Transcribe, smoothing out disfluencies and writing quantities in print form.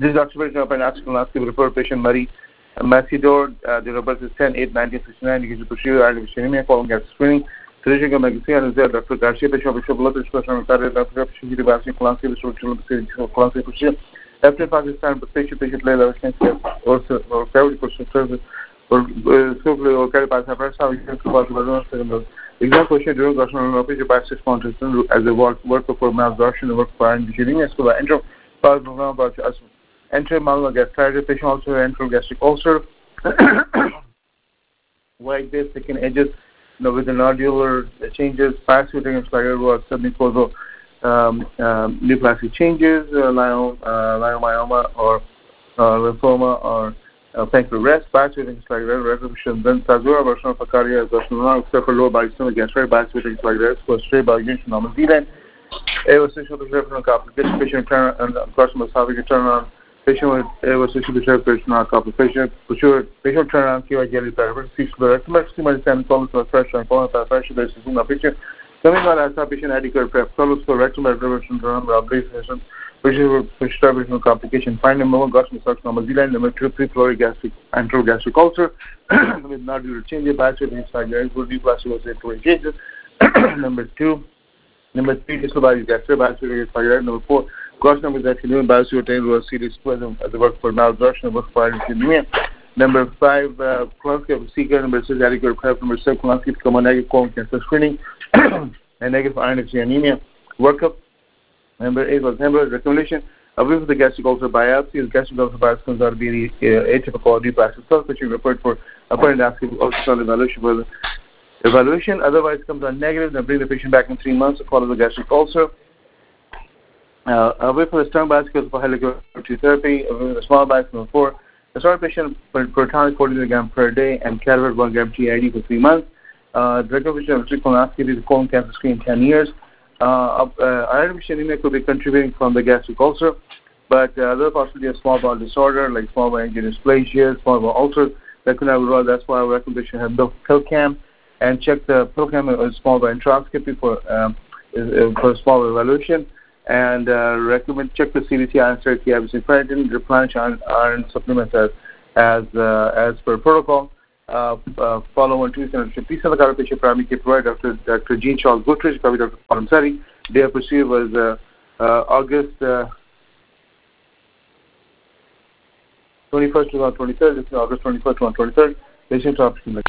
This documentation of an axial referred patient Marie Massidor. The birth is 10/8/1969. You can pursue artificial anemia following gas screening. Physician Magazine and Dr. Garcia Bishop Blood Expression Dr. Shihiri Basi Clancy Clancy Pushia. After Pakistan, the patient later or favorite question service or simply or carry by surprise how you can survive. Exam question during Goshan Office by 6 months as a worker for malabsorption and work for anemia. So the intro program about entry malagastritis, patient also enteral gastric ulcer, white base thickened edges, with the nodular changes, parasitic was submucosal neoplastic changes, leiomyoma or lymphoma or pancreatic rest, parasitic resolution, then Tazura version of Acaria, except for lower body stomach gastritis, parasitic rest, was straight by unit from New Zealand. It was social reference complication, patient turn and carcinoma esophagus turn on. Patient with social patient complication, patient turn on QI therapy, maximum colon pressure and colon pressure based on the picture. Coming on as patient adequate prep, colon for rectal reservation turn on patient complication, finding more gastric carcinoma, Zealand, number 2, pre-florid gastric, antral gastric ulcer, with nodular changes, biopsy inside the good neoplastic was changes. Number 3, distal gastric, biopsy inside number 4. Carcinoma is actually doing biopsy was serious as a work for malabsorption, work for anemia. Number 5, colonoscopy of seeker. Number 6, adequate prep. Number 7, colonoscopy common negative colon cancer screening and negative iron anemia workup. Number 8 was hemorrhage recommendation. Away from the gastric ulcer biopsy, the gastric ulcer biopsy comes out to be atypical neoplastic cells, which you referred for apparent ultrasound evaluation. Otherwise, comes out negative. Then bring the patient back in 3 months to follow the gastric ulcer. Away from the strong biopsy goes for helichurch therapy. Away from the small biopsy, number 4. The start patient proton 40 mg per day and cadaver 1 gram TID for 3 months. The recommendation of colonoscopy is colon cancer screen 10 years. Artificial anemia could be contributing from the gastric ulcer, but other possibility of small bowel disorder like small bowel dysplasia, small bowel ulcers that could have a role. That's why our recommendation have the PillCam and check the PillCam or small bowel enteroscopy for small bowel evaluation. And recommend check the CBC iron therapy, ferritin, replenish iron supplements as per protocol. Follow on Tuesday. Please send the card patient primary care provider Dr. Jean Charles Guthridge, copy Dr. Paul Sari. Day of procedure was August 21st to 23rd. This is August 21st to 23rd. Patient option.